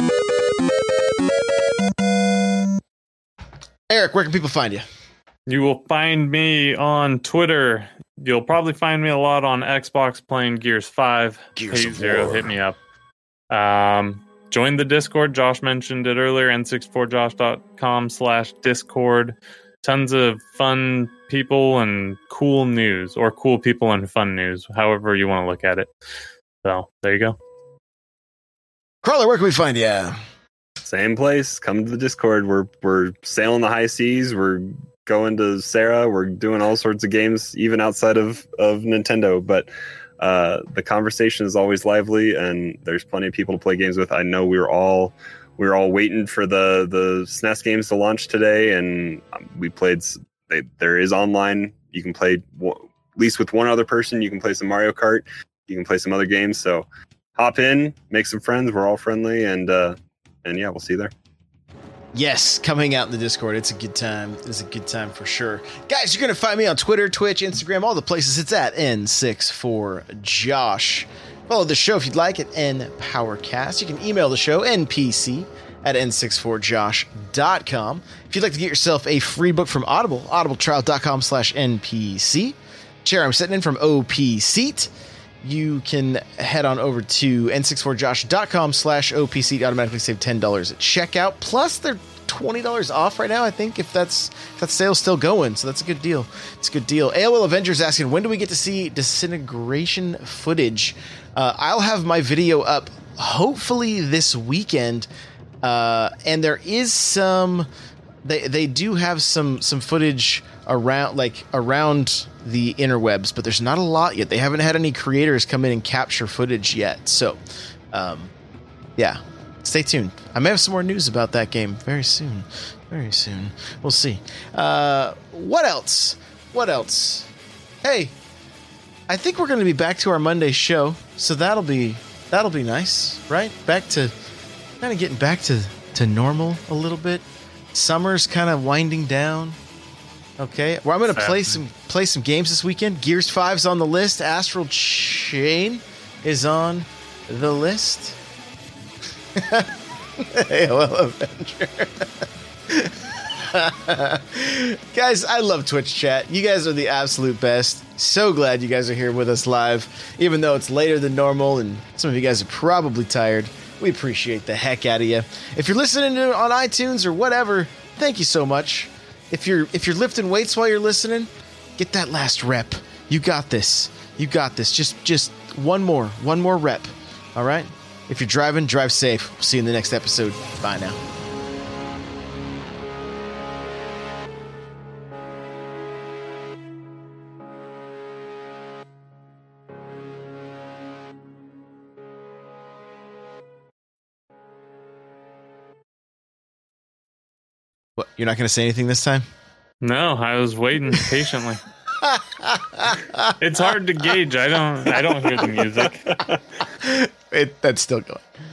Eric, where can people find you? You will find me on Twitter. You'll probably find me a lot on Xbox playing Gears five. Gears Hate of Zero, War. hit me up. Um, join the Discord. Josh mentioned it earlier, n sixty-four josh dot com slash Discord. Tons of fun people and cool news, or cool people and fun news, however you want to look at it. So there you go. Crawler, where can we find you? Same place. Come to the Discord. We're we're sailing the high seas. We're going to Sarah. We're doing all sorts of games, even outside of, of Nintendo. But uh, the conversation is always lively, and there's plenty of people to play games with. I know we were all we were all waiting for the the S N E S games to launch today, and we played. They, there is online. You can play at least with one other person. You can play some Mario Kart. You can play some other games. So hop in, make some friends. We're all friendly, and uh, and yeah, we'll see you there. Yes, coming out in the Discord. It's a good time. It's a good time for sure. Guys, you're going to find me on Twitter, Twitch, Instagram, all the places. It's at N sixty-four Josh. Follow the show if you'd like at NPowerCast. You can email the show, N P C at n sixty-four josh dot com. If you'd like to get yourself a free book from Audible, audibletrial.com slash NPC. Chair I'm sitting in from O P Seat. You can head on over to n sixty-four josh dot com slash O P Seat. Automatically save ten dollars at checkout. Plus, they're twenty dollars off right now, I think, if that's if that sale's still going. So that's a good deal. It's a good deal. A O L Avengers asking, when do we get to see disintegration footage? Uh, I'll have my video up hopefully this weekend. Uh, and there is some they they do have some some footage around like around the interwebs, but there's not a lot yet. They haven't had any creators come in and capture footage yet. So, um, yeah, stay tuned. I may have some more news about that game very soon. Very soon. We'll see. Uh, what else? What else? Hey, I think we're going to be back to our Monday show, so that'll be that'll be nice, right? Back to kind of getting back to, to normal a little bit. Summer's kind of winding down. Okay, well, I'm going to play some play some games this weekend. Gears five's on the list. Astral Chain is on the list. A O L Avenger. Guys, I love Twitch chat. You guys are the absolute best. So glad you guys are here with us live, even though it's later than normal and some of you guys are probably tired. We appreciate the heck out of you. If you're listening to it on iTunes or whatever, thank you so much. If you're if you're lifting weights while you're listening, get that last rep. You got this. You got this. Just just one more, one more rep. All right? If you're driving, drive safe. We'll see you in the next episode. Bye now. What, you're not going to say anything this time? No, I was waiting patiently. It's hard to gauge. I don't I don't hear the music. It, that's still going.